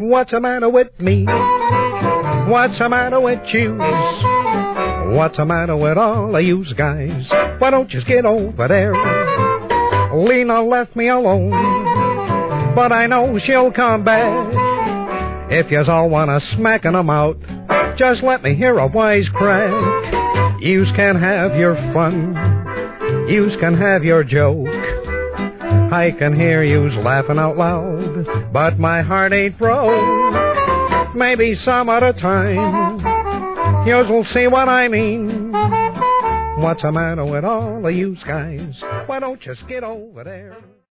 What's the matter with me? What's the matter with you? What's the matter with all of you guys? Why don't you get over there? Lena left me alone, but I know she'll come back. If yous all wanna smackin' 'em out, just let me hear a wise crack. Yous can have your fun, yous can have your joke. I can hear yous laughing out loud, but my heart ain't broke. Maybe some other time yous will see what I mean. What's the matter with all of yous guys? Why don't you get over there?